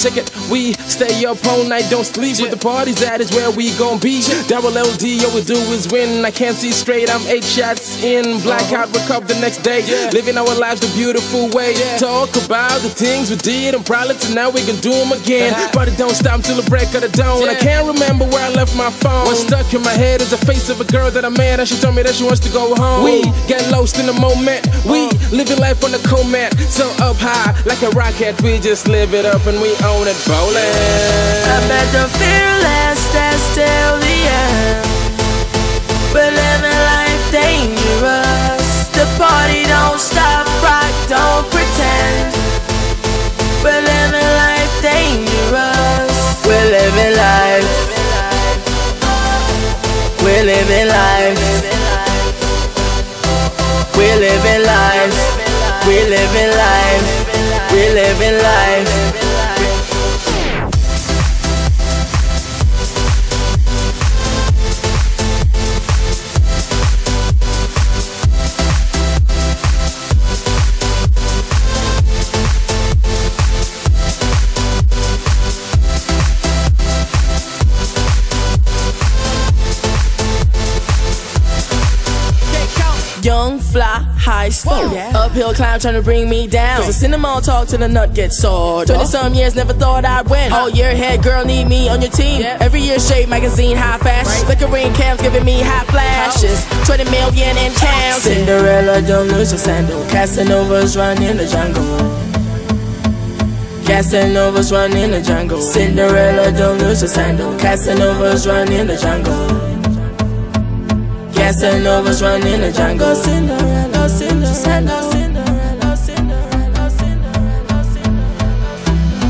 check it. We stay up all night, don't sleep. Where the party's at is where we gon' be. Double LD, all we do is win. I can't see straight, I'm 8 shots in. Blackout, wake up the next day. Living our lives the beautiful way. Talk about the things we did and probably tonight we can do them again. But it don't stop till the break of the dawn. I can't remember where I left my phone. What's stuck in my head is the face of a girl that I met, and she told me that she wants to go home. We get lost in the moment. We living life on the comet. So up high like a rocket, we just live it up and we own it, bowling. I bet the fear lasts, that's till the end. But living life dangerous. The party don't stop, rock, don't pretend. We're living life dangerous. We're living life. We're living life. We're living life. We're living life. We're living life. Young, fly, high, slow. Uphill climb trying to bring me down. Cause the cinema talk till the nut gets sore. 20-some years, never thought I'd win. All year head girl, need me on your team. Every year, Shape magazine, high fashion. Flickering cams giving me high flashes. 20 million in counting. Cinderella, don't lose your sandal. Casanovas run in the jungle. Casanovas run in the jungle. Cinderella, don't lose your sandal. Casanovas run in the jungle. Casanovas run in the jungle. Cinderella, Cinderella, Cinderella, Cinderella, Cinderella, Cinderella.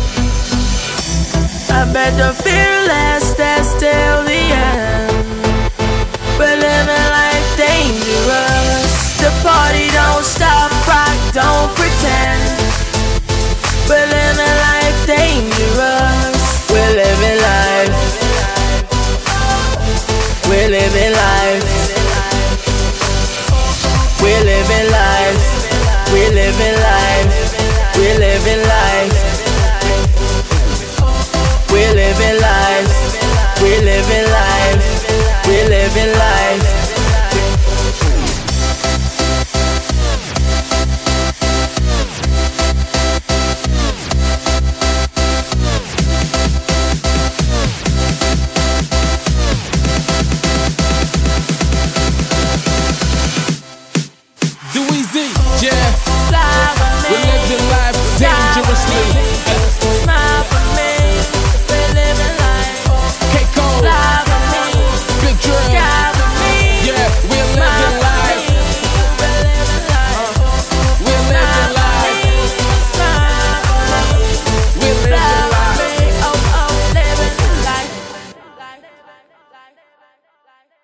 I bet the fear lasts, that's till the end. But living life dangerous. The party don't stop, rock, don't pretend. But living life dangerous. We're living life. We're living life. We're living life. We're living life. We're living life.